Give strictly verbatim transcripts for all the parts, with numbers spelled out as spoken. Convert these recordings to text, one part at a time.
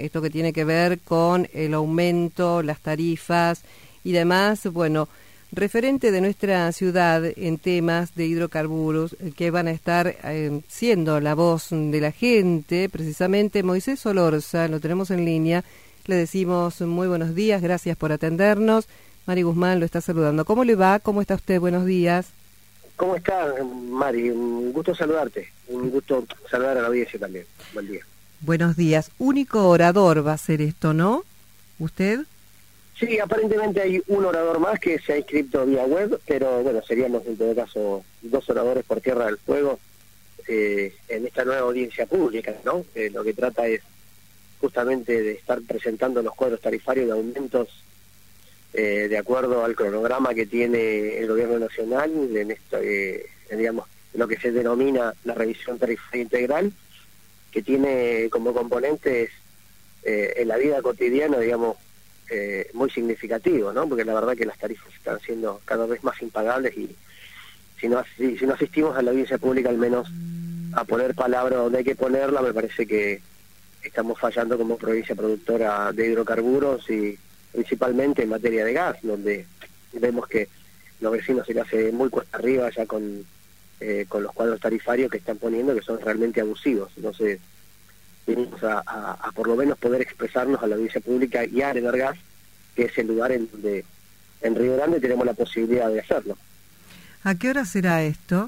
esto que tiene que ver con el aumento, las tarifas y demás, bueno, referente de nuestra ciudad en temas de hidrocarburos, que van a estar eh, siendo la voz de la gente, precisamente Moisés Solorza, lo tenemos en línea, le decimos muy buenos días, gracias por atendernos. Mari Guzmán lo está saludando. ¿Cómo le va? ¿Cómo está usted? Buenos días. ¿Cómo está, Mari? Un gusto saludarte. Un gusto saludar a la audiencia también. Buen día. Buenos días. Único orador va a ser esto, ¿no? ¿Usted? Sí, aparentemente hay un orador más que se ha inscrito vía web, pero bueno, seríamos en todo caso dos oradores por Tierra del Fuego eh, en esta nueva audiencia pública, ¿no? Eh, lo que trata es justamente de estar presentando los cuadros tarifarios de aumentos Eh, de acuerdo al cronograma que tiene el gobierno nacional en esto, eh, digamos, lo que se denomina la revisión tarifaria integral, que tiene como componentes eh, en la vida cotidiana, digamos, eh, muy significativo, ¿no? Porque la verdad que las tarifas están siendo cada vez más impagables y si no, si, si no asistimos a la audiencia pública al menos a poner palabra donde hay que ponerla, me parece que estamos fallando como provincia productora de hidrocarburos y principalmente en materia de gas, donde vemos que los vecinos se le hace muy cuesta arriba ya con eh, con los cuadros tarifarios que están poniendo, que son realmente abusivos. Entonces, venimos a, a, a por lo menos poder expresarnos a la audiencia pública y a Energas, que es el lugar en donde en Río Grande tenemos la posibilidad de hacerlo. ¿A qué hora será esto?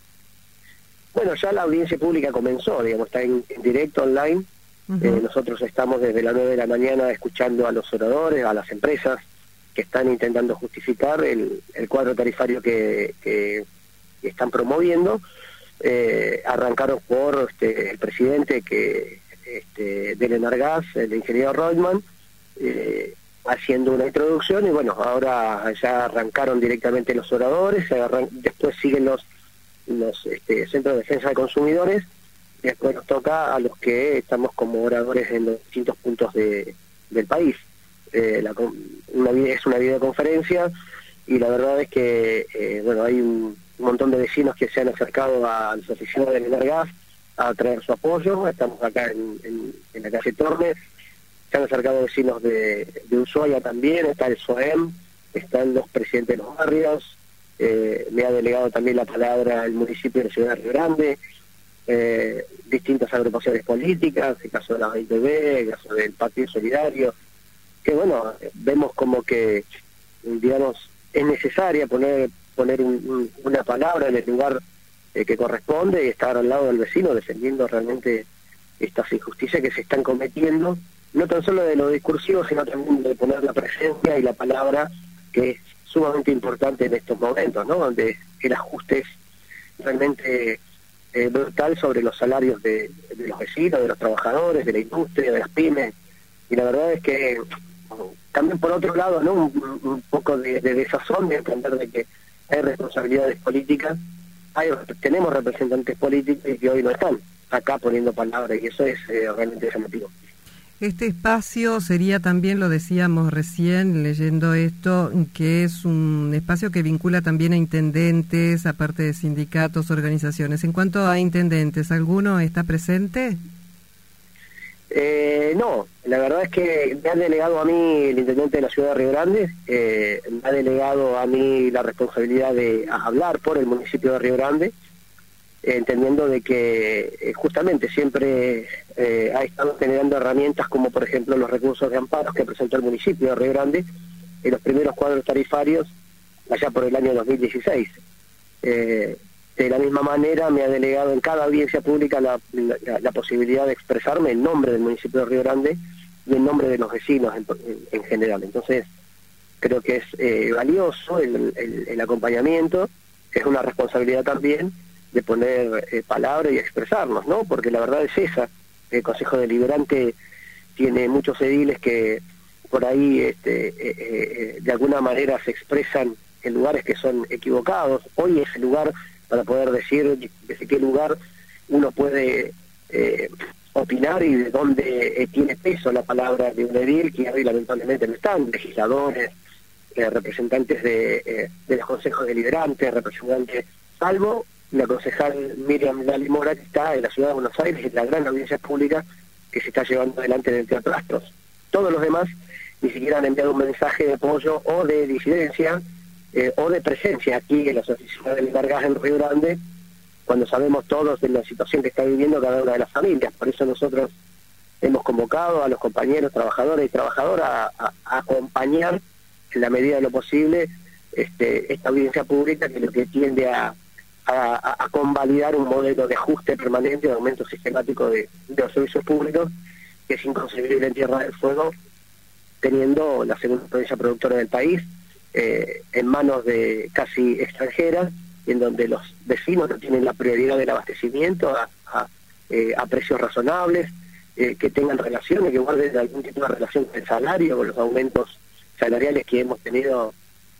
Bueno, ya la audiencia pública comenzó, digamos, está en, en directo, online. Uh-huh. Eh, nosotros estamos desde las nueve de la mañana escuchando a los oradores, a las empresas que están intentando justificar el, el cuadro tarifario que, que, que están promoviendo. Eh, arrancaron por este, el presidente que este, del Energas, el ingeniero Reutemann, eh, haciendo una introducción, y bueno, ahora ya arrancaron directamente los oradores, arran- después siguen los, los este, centros de defensa de consumidores. Y después nos toca a los que estamos como oradores en los distintos puntos de, del país. Eh, la, una, es una videoconferencia y la verdad es que eh, bueno, hay un, un montón de vecinos que se han acercado a las oficinas del Energas a traer su apoyo. Estamos acá en, en, en la calle Tormes, se han acercado vecinos de, de Ushuaia también, está el S O E M, están los presidentes de los barrios, eh, me ha delegado también la palabra el municipio de la ciudad de Río Grande, Eh, distintas agrupaciones políticas, el caso de la veinte B, el caso del Partido Solidario, que bueno, vemos como que, digamos, es necesaria poner poner un, un, una palabra en el lugar eh, que corresponde y estar al lado del vecino defendiendo realmente estas injusticias que se están cometiendo, no tan solo de lo discursivo, sino también de poner la presencia y la palabra, que es sumamente importante en estos momentos, ¿no? Donde el ajuste es realmente Eh, brutal sobre los salarios de, de los vecinos, de los trabajadores, de la industria, de las pymes, y la verdad es que también por otro lado, ¿no? un, un poco de, de desazón de entender de que hay responsabilidades políticas, hay, tenemos representantes políticos que hoy no están acá poniendo palabras, y eso es eh, realmente llamativo. Este espacio sería también, lo decíamos recién leyendo esto, que es un espacio que vincula también a intendentes, aparte de sindicatos, organizaciones. En cuanto a intendentes, ¿alguno está presente? Eh, no, la verdad es que me ha delegado a mí el intendente de la ciudad de Río Grande, eh, me ha delegado a mí la responsabilidad de hablar por el municipio de Río Grande, entendiendo de que eh, justamente siempre eh, ha estado generando herramientas como por ejemplo los recursos de amparos que presentó el municipio de Río Grande en los primeros cuadros tarifarios allá por el año dos mil dieciséis. Eh, de la misma manera me ha delegado en cada audiencia pública la, la, la posibilidad de expresarme en nombre del municipio de Río Grande y en nombre de los vecinos en, en, en general. Entonces creo que es eh, valioso el, el, el acompañamiento, es una responsabilidad también de poner eh, palabra y expresarnos, ¿no? Porque la verdad es esa, el Consejo Deliberante tiene muchos ediles que por ahí este, eh, eh, de alguna manera se expresan en lugares que son equivocados. Hoy es el lugar para poder decir desde qué lugar uno puede eh, opinar y de dónde eh, tiene peso la palabra de un edil, que hoy lamentablemente no están, legisladores, eh, representantes de, eh, de los consejos deliberantes, representantes, salvo la concejal Miriam Lali Mora, que está en la ciudad de Buenos Aires, en la gran audiencia pública, que se está llevando adelante en el Teatro Astros. Todos los demás ni siquiera han enviado un mensaje de apoyo o de disidencia eh, o de presencia aquí en las oficinas del Vargas en Río Grande, cuando sabemos todos de la situación que está viviendo cada una de las familias. Por eso nosotros hemos convocado a los compañeros, trabajadores y trabajadoras a, a, a acompañar en la medida de lo posible este, esta audiencia pública, que lo que tiende a, a, a convalidar un modelo de ajuste permanente, de aumento sistemático de, de los servicios públicos, que es inconcebible en Tierra del Fuego, teniendo la segunda provincia productora del país eh, en manos de casi extranjeras, en donde los vecinos no tienen la prioridad del abastecimiento a, a, eh, a precios razonables, eh, que tengan relaciones, que guarden algún tipo de relación con el salario, con los aumentos salariales que hemos tenido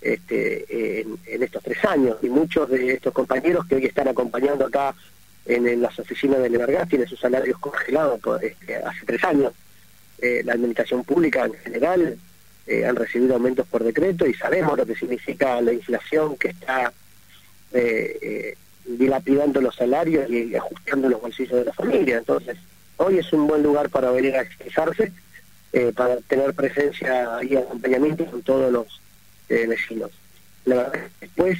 este, en, en estos tres años. Y muchos de estos compañeros que hoy están acompañando acá en, en las oficinas del Vargas tienen sus salarios congelados por, este, hace tres años. Eh, la administración pública en general eh, han recibido aumentos por decreto y sabemos lo que significa la inflación que está eh, eh, dilapidando los salarios y ajustando los bolsillos de la familia. Entonces, hoy es un buen lugar para venir a expresarse, eh, para tener presencia y acompañamiento con todos los eh, vecinos. La verdad, después,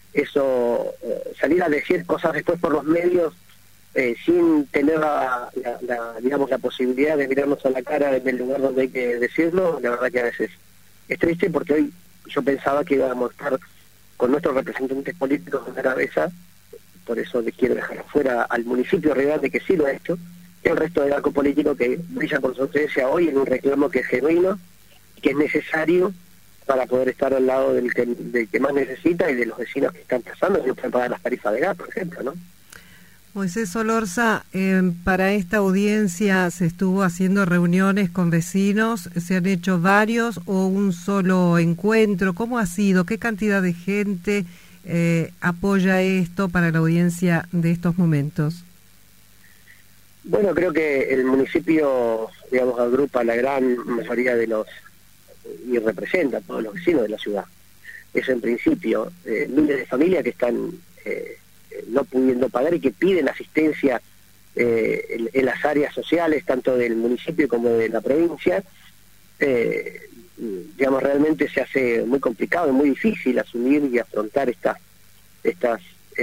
eso, eh, salir a decir cosas después por los medios, Eh, sin tener la, la, la, digamos, la posibilidad de mirarnos a la cara en el lugar donde hay que decirlo, la verdad que a veces es triste, porque hoy yo pensaba que íbamos a estar con nuestros representantes políticos en la cabeza. Por eso les quiero dejar afuera al municipio de Río Grande, que sí lo ha hecho, y el resto del arco político que brilla por su ausencia hoy en un reclamo que es genuino, que es necesario para poder estar al lado del que, del que más necesita y de los vecinos que están pasando, que no pueden pagar las tarifas de gas, por ejemplo, ¿no? Moisés Solorza, eh, para esta audiencia se estuvo haciendo reuniones con vecinos, ¿se han hecho varios o un solo encuentro? ¿Cómo ha sido? ¿Qué cantidad de gente eh, apoya esto para la audiencia de estos momentos? Bueno, creo que el municipio, digamos, agrupa a la gran mayoría de los, y representa a todos los vecinos de la ciudad. Eso en principio, eh, miles de familias que están Eh, no pudiendo pagar y que piden asistencia eh, en, en las áreas sociales, tanto del municipio como de la provincia. Eh, digamos, realmente se hace muy complicado y muy difícil asumir y afrontar estas, estas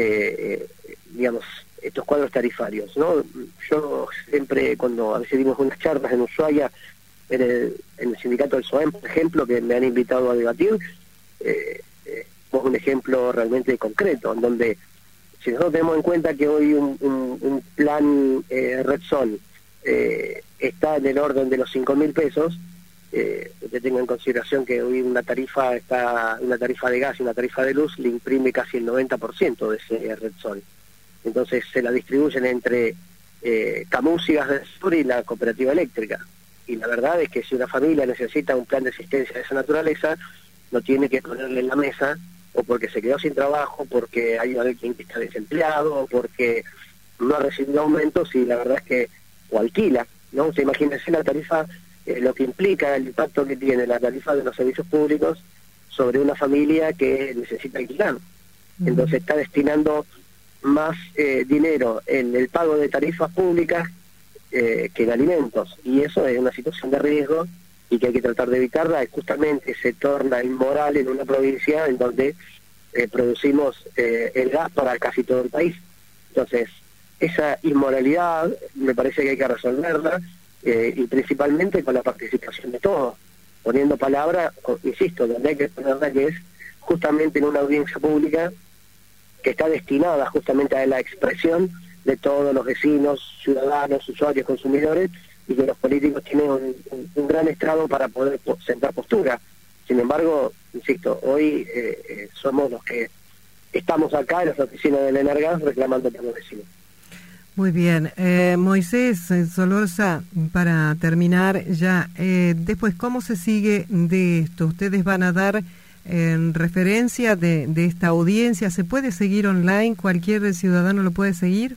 eh, digamos, estos cuadros tarifarios, ¿no? Yo siempre, cuando a veces dimos unas charlas en Ushuaia, en el, en el sindicato del SOEM, por ejemplo, que me han invitado a debatir, eh, eh, un ejemplo realmente concreto, en donde si nosotros tenemos en cuenta que hoy un, un, un plan eh, Repsol eh, está en el orden de los cinco mil pesos, eh, usted tenga en consideración que hoy una tarifa está una tarifa de gas y una tarifa de luz le imprime casi el noventa por ciento de ese Repsol. Entonces se la distribuyen entre eh, Camus y Gas del Sur y la cooperativa eléctrica. Y la verdad es que si una familia necesita un plan de asistencia de esa naturaleza, no tiene que ponerle en la mesa, o porque se quedó sin trabajo, porque hay alguien que está desempleado, o porque no ha recibido aumentos, y la verdad es que, o alquila, ¿no? Usted imagínense la tarifa, eh, lo que implica, el impacto que tiene la tarifa de los servicios públicos sobre una familia que necesita alquilar. Uh-huh. Entonces está destinando más eh, dinero en el pago de tarifas públicas eh, que en alimentos, y eso es una situación de riesgo y que hay que tratar de evitarla. Y justamente se torna inmoral en una provincia en donde eh, producimos eh, el gas para casi todo el país. Entonces, esa inmoralidad me parece que hay que resolverla, eh, y principalmente con la participación de todos, poniendo palabra, insisto, donde hay que ponerla, que es justamente en una audiencia pública que está destinada justamente a la expresión de todos los vecinos, ciudadanos, usuarios, consumidores, y que los políticos tienen un, un, un gran estrado para poder po sentar postura. Sin embargo, insisto, hoy eh, eh, somos los que estamos acá en las oficinas del Energas reclamando por los vecinos. Muy bien. Eh, Moisés Solorza, para terminar ya, eh, después, ¿cómo se sigue de esto? ¿Ustedes van a dar en eh, referencia de, de esta audiencia? ¿Se puede seguir online? ¿Cualquier ciudadano lo puede seguir?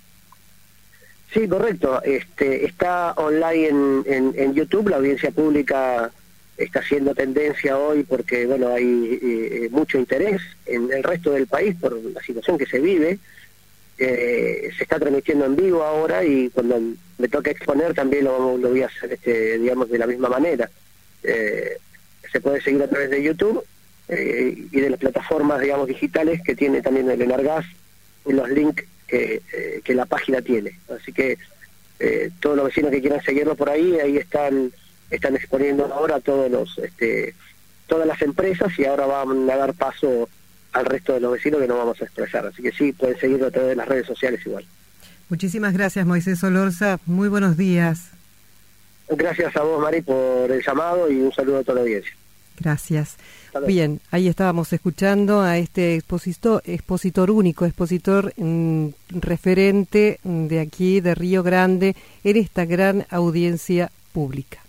Sí, correcto. Este, está online en, en, en YouTube. La audiencia pública está haciendo tendencia hoy porque, bueno, hay eh, mucho interés en el resto del país por la situación que se vive. eh, se está transmitiendo en vivo ahora, y cuando me toca exponer también lo, lo voy a hacer, este, digamos, de la misma manera. Eh, se puede seguir a través de YouTube eh, y de las plataformas, digamos, digitales que tiene también el Enargas, y los links que, eh, que la página tiene. Así que eh, todos los vecinos que quieran seguirlo por ahí, ahí están están exponiendo ahora todos los este, todas las empresas, y ahora van a dar paso al resto de los vecinos que nos vamos a expresar. Así que sí, pueden seguirlo a través de las redes sociales igual. Muchísimas gracias, Moisés Solorza. Muy buenos días. Gracias a vos, Mari, por el llamado, y un saludo a toda la audiencia. Gracias. Bien, ahí estábamos escuchando a este expositor, expositor único, expositor mmm, referente de aquí, de Río Grande, en esta gran audiencia pública.